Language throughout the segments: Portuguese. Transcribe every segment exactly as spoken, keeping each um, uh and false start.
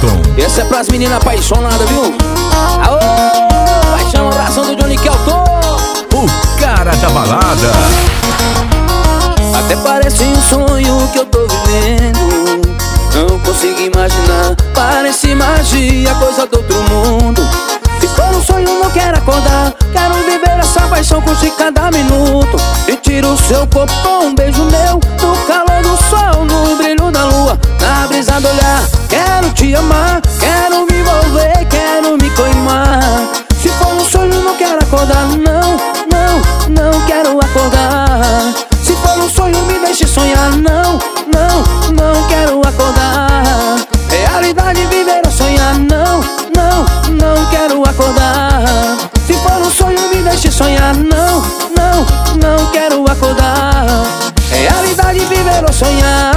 Kelton. Essa é pras meninas apaixonadas, viu? Aô, paixão, oração do Johnny Kelton, O cara da balada. até parece um sonho que eu tô vivendo. Não consigo imaginar, parece magia, coisa do outro mundo. Se for um sonho, não quero acordar. Quero viver essa paixão, curtir cada minuto. E tiro o seu corpo com um beijo meu, no calor do sol, no brilho da lua, na brisa do olhar. Quero te amar, quero me envolver, quero me queimar. Se for um sonho, não quero acordar. Não, não, não quero acordar. Se for um sonho, me deixe sonhar. Não, não, não quero acordar. Realidade, viver ou sonhar. Não, não, não quero acordar. Se for um sonho, me deixe sonhar. Não, não, não quero acordar. Realidade, viver ou sonhar.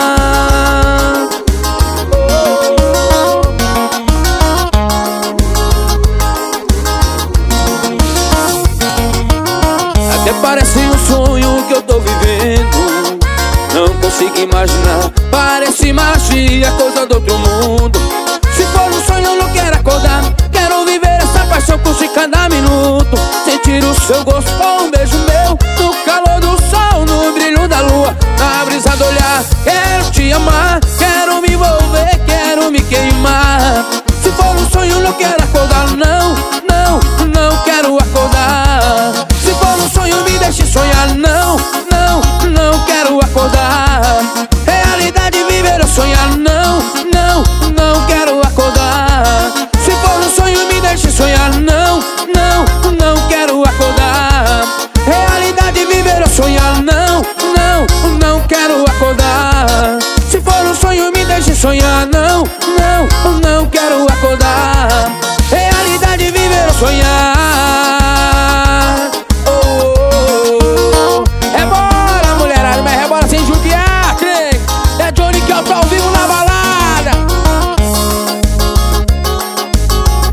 Até parece um sonho que eu tô vivendo. Não consigo imaginar, parece magia, coisa do outro mundo. Se for um sonho, eu não quero acordar. Quero viver essa paixão, curtir cada minuto. Sentir o seu gosto com um beijo meu, no calor do sol, no brilho da lua, na brisa do olhar. Quero te amar, quero me envolver, quero me queimar. Se for um sonho, eu não quero acordar. Não, não, não quero acordar. Se for um sonho, me deixe sonhar. Não, não, não quero acordar. Realidade, viver ou sonhar. Não, não, não quero acordar. Se for um sonho, me deixe sonhar. Não, não, não quero acordar. Realidade, viver ou sonhar. Não, não, não quero acordar. Se for um sonho, me deixe sonhar. Não, não, não quero acordar. Realidade, viver ou sonhar. Oh, rebola, mulherada, mas rebola sem judiar, crê. É Johnny Kelton ao vivo.